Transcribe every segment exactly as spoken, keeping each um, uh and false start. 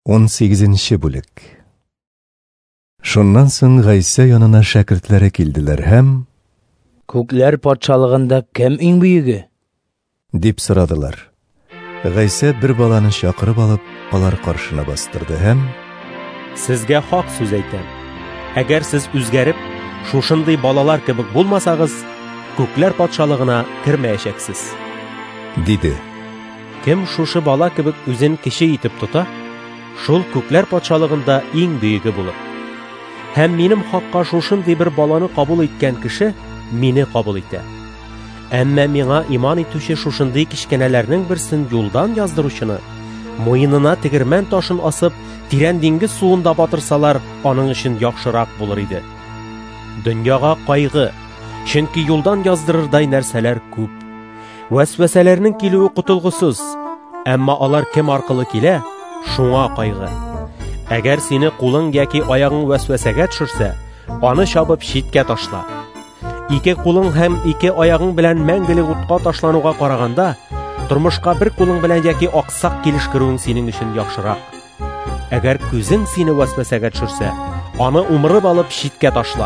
он сигезенче бүлек. Шуннан соң Гайса янына шәкертләре килделәр һәм Күкләр патшалыгында кем иң бүйеге? дип сорадылар. Гайса бер баланы чакырып алып, алар каршына бастырды һәм Сезгә хак сүз әйтәм. Әгәр сез үзгәреп, шушындый балалар кебек булмасагыз, күкләр патшалыгына кермәячәксез. диде. Кем шушы бала кебек үзен кеше итеп тота, шул күкләр патшалыгында иң бүйеге булыр. Һәм минем хакка шушындый бер баланы кабул иткән кеше мине кабул итә. Әмма миңа иман итүче шушындый кичкәнәләрнең берсен юлдан яздыручыны, муенына тегермән ташын асып, тирән диңгез суында батырсалар, аның өчен яхшырак булыр иде. Дөньяга кайгы, чөнки юлдан яздырырдай нәрсәләр күп. Вәсвәсәләрнең килүе кутылгысыз, әмма алар кем аркылы килә, шуңа кайгы. Әгәр сине кулың яки аягың вәсвәсәгә төшерсә, аны чабып читкә ташла. Ике кулың һәм ике аягың белән мәңгелек утка ташлануга караганда, тормышка бер кулың белән яки аксак килеш керүең синең өчен яхшырак. Әгәр күзең сине вәсвәсәгә төшерсә, аны умырып алып читкә ташла.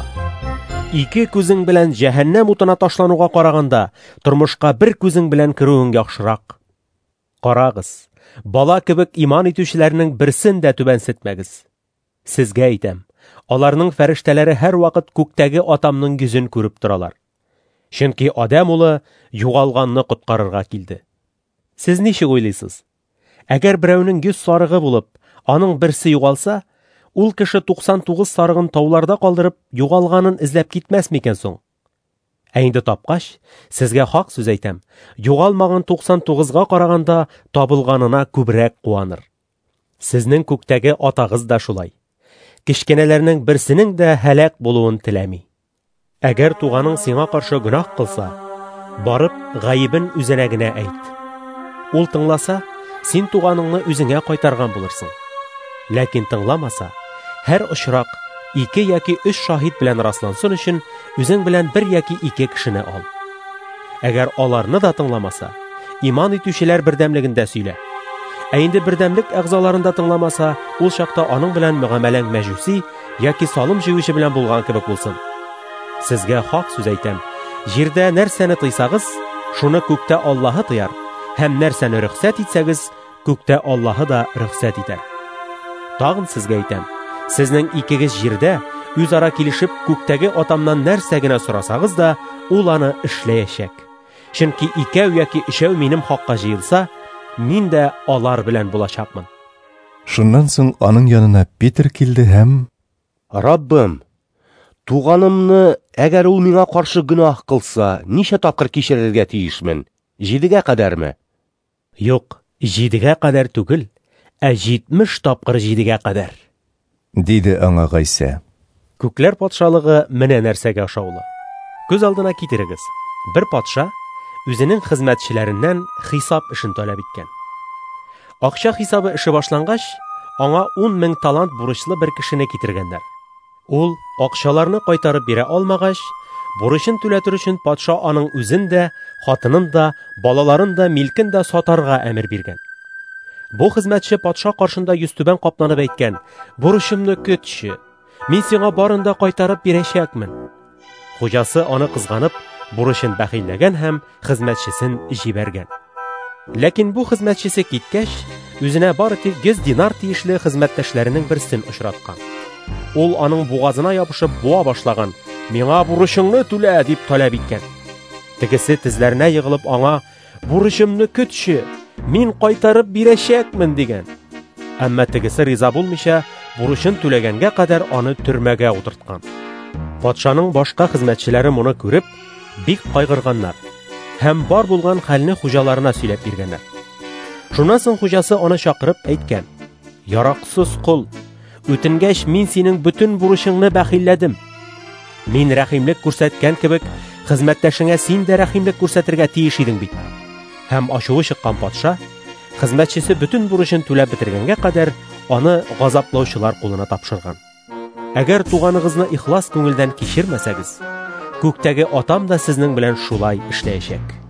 Ике күзең белән җәһәннәм утына ташлануга караганда, тормышка бер күзең белән керүең яхшырак. Карагыз, бала кебек иман итүчеләрнең берсен дә түбәнсетмәгез. Сезгә әйтәм, аларның фәрештәләре һәр вакыт күктәге атамның йөзен күреп торалар. Чөнки Адәм улы югалганны коткарырга килде. Сез ничек уйлыйсыз? Әгәр берәүнең йөз сарыгы булып, аның берсе югалса, ул кеше туксан тугыз сарыгын тауларда калдырып, югалганын эзләп китмәс микән соң? Ә инде тапкач, сезгә хак сүз әйтәм, югалмаган туксан тугызга караганда табылганына күбрәк куаныр. Сезнең күктәге атагыз да шулай. Кичкәнәләрнең берсенең дә һәлак булуын теләми. Әгәр туганың сиңа каршы гөнаһ кылса, барып гаибен үзенә генә әйт. Ул тыңласа, син туганыңны үзеңә кайтарган булырсың. Ләкин тыңламаса, һәр очрак ике яки өч шаһид белән раслансын өчен үзең белән бер яки ике кешене ал. Әгәр аларны да тыңламаса, иман итүчеләр бердәмлегендә сөйлә. Ә инде бердәмлек әгъзаларында тыңламаса, ул чакта аның белән мөгамәләң мәҗүси яки салым җыючы белән булган кебек булсын. Сезгә хак сүз әйтәм, җирдә нәрсәне тыйсагыз, шуны күктә Аллаһы тыяр, һәм нәрсәне рөхсәт итсәгез, күктә Аллаһы да рөхсәт итәр. Тагын сезгә әйтәм, сезнең икегез җирдә үзара килешеп күктәге атамнан нәрсә генә сорасагыз да, ул аны эшләячәк. Чөнки икәү яки өчәү минем хакка җыелса, мин дә алар белән булачакмын. Шуннан соң аның янына Петр килде һәм Раббым, туганымны, әгәр ул миңа каршы гөнаһ кылса, ничә тапкыр кичерергә тиешмен? Җидегә кадәрме? Юк, җидегә кадәр түгел, ә җитмеш тапкыр җидегә кадәр. диде аңа Гайса. Күкләр патшалыгы менә нәрсәгә охшаулы. Күз алдына китерегез. Бер патша үзенең хезмәтчеләреннән хисап эшен таләп иткән. Акча хисабы эше башлангач, аңа ун мең талант бурычлы бер кешене китергәннәр. Ул акчаларны кайтарып бирә алмагач, бурычын түләтер өчен патша аның үзен дә, хатынын да, балаларын да, милкен дә сатарга әмер биргән. Бу хезмәтче патша каршында йөзтүбән капланып әйткән: "Бурычымны көтче, мин сиңа барын да кайтарып бирәчәкмен." Хуҗасы аны кызганып, бурычын бәхилләгән һәм хезмәтчесен җибәргән. Ләкин бу хезмәтчесе киткәч, үзенә бары тик йөз динар тиешле хезмәттәшләренең берсен очраткан. Ул аның бугазына ябышып буа башлаган: "Миңа бурычыңны түлә" дип таләп иткән. Тегесе тезләренә егылып аңа: "Бурычымны көтче, мин кайтарып бирәчәкмен" дигән. Әмма тегесе риза булмыйча, бурычын түләгәнгә кадәр аны төрмәгә утырткан. Патшаның башка хезмәтчеләре моны күреп, бик кайгырганнар һәм бар булган хәлне хуҗаларына сөйләп биргәннәр. Шуннан соң хуҗасы аны чакырып әйткән: "Яраксыз кул, үтенгәч мин синең бөтен бурычыңны бәхилләдем. Мин рәхимлек күрсәткән кебек, хезмәттәшеңә син дә рәхимлек күрсәтергә тиеш идең бит." Һәм ачуы чыккан патша хезмәтчесе бөтен бурычын түләп бетергәнгә кадәр аны газаплаучылар кулына тапшырган. Әгәр туганыгызны ихлас күңелдән кичермәсәгез, күктәге атам да сезнең белән шулай эшләячәк.